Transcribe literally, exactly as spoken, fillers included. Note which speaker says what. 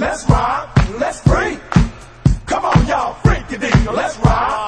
Speaker 1: Let's rock, let's freak. Come on, y'all, freak your deal. Let's rock.